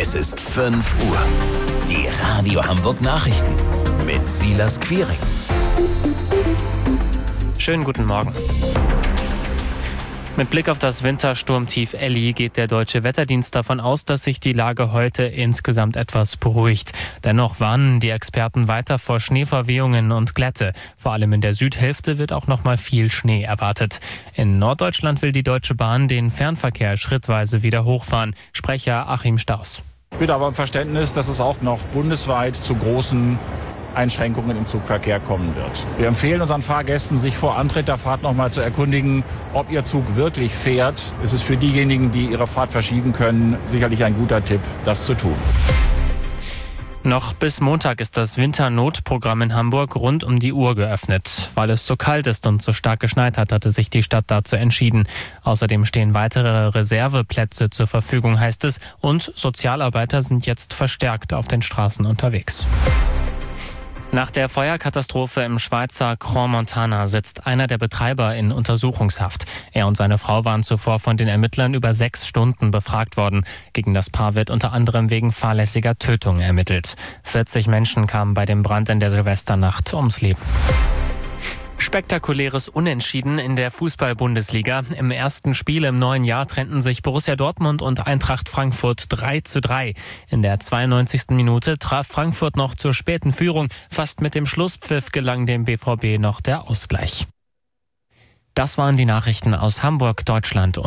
Es ist 5 Uhr. Die Radio Hamburg Nachrichten mit Silas Quiring. Schönen guten Morgen. Mit Blick auf das Wintersturmtief Elli geht der Deutsche Wetterdienst davon aus, dass sich die Lage heute insgesamt etwas beruhigt. Dennoch warnen die Experten weiter vor Schneeverwehungen und Glätte. Vor allem in der Südhälfte wird auch noch mal viel Schnee erwartet. In Norddeutschland will die Deutsche Bahn den Fernverkehr schrittweise wieder hochfahren. Sprecher Achim Staus. Ich bitte aber um Verständnis, dass es auch noch bundesweit zu großen Einschränkungen im Zugverkehr kommen wird. Wir empfehlen unseren Fahrgästen, sich vor Antritt der Fahrt noch mal zu erkundigen, ob ihr Zug wirklich fährt. Es ist für diejenigen, die ihre Fahrt verschieben können, sicherlich ein guter Tipp, das zu tun. Noch bis Montag ist das Winternotprogramm in Hamburg rund um die Uhr geöffnet. Weil es zu kalt ist und zu stark geschneit hat, hatte sich die Stadt dazu entschieden. Außerdem stehen weitere Reserveplätze zur Verfügung, heißt es. Und Sozialarbeiter sind jetzt verstärkt auf den Straßen unterwegs. Nach der Feuerkatastrophe im Schweizer Crans-Montana sitzt einer der Betreiber in Untersuchungshaft. Er und seine Frau waren zuvor von den Ermittlern über 6 Stunden befragt worden. Gegen das Paar wird unter anderem wegen fahrlässiger Tötung ermittelt. 40 Menschen kamen bei dem Brand in der Silvesternacht ums Leben. Spektakuläres Unentschieden in der Fußball-Bundesliga. Im ersten Spiel im neuen Jahr trennten sich Borussia Dortmund und Eintracht Frankfurt 3:3. In der 92. Minute traf Frankfurt noch zur späten Führung. Fast mit dem Schlusspfiff gelang dem BVB noch der Ausgleich. Das waren die Nachrichten aus Hamburg, Deutschland.